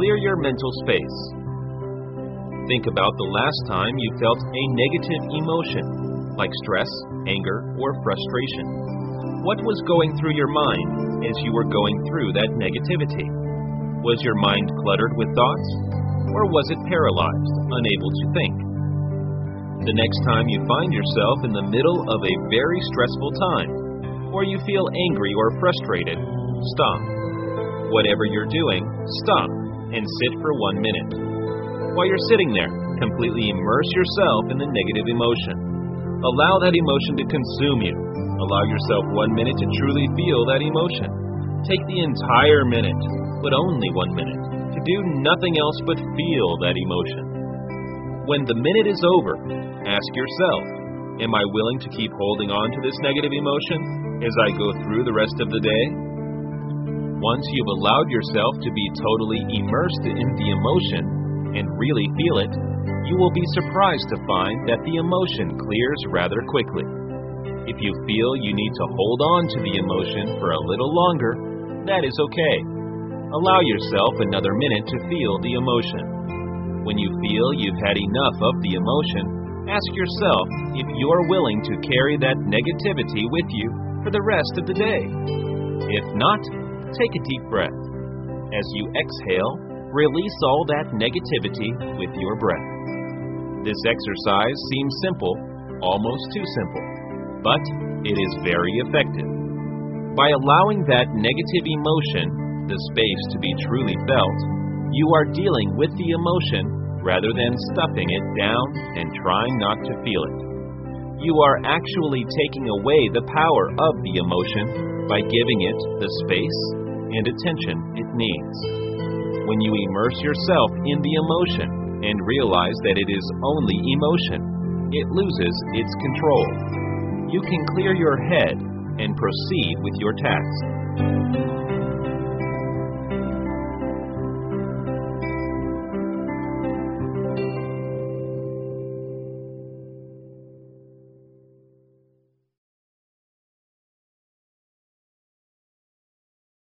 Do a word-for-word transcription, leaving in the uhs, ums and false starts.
clear your mental space. Think about the last time you felt a negative emotion, like stress, anger, or frustration. What was going through your mind as you were going through that negativity? Was your mind cluttered with thoughts, or was it paralyzed, unable to think? The next time you find yourself in the middle of a very stressful time, or you feel angry or frustrated, stop. Whatever you're doing, stop and sit for one minute. While you're sitting there, completely immerse yourself in the negative emotion. Allow that emotion to consume you. Allow yourself one minute to truly feel that emotion. Take the entire minute, but only one minute, to do nothing else but feel that emotion. When the minute is over, ask yourself, am I willing to keep holding on to this negative emotion as I go through the rest of the day? Once you've allowed yourself to be totally immersed in the emotion and really feel it, you will be surprised to find that the emotion clears rather quickly. If you feel you need to hold on to the emotion for a little longer, that is okay. Allow yourself another minute to feel the emotion. When you feel you've had enough of the emotion, ask yourself if you're willing to carry that negativity with you for the rest of the day. If not, take a deep breath. As you exhale, release all that negativity with your breath. This exercise seems simple, almost too simple, but it is very effective. By allowing that negative emotion the space to be truly felt, you are dealing with the emotion rather than stuffing it down and trying not to feel it. You are actually taking away the power of the emotion by giving it the space and attention it needs. When you immerse yourself in the emotion and realize that it is only emotion, it loses its control. You can clear your head and proceed with your task.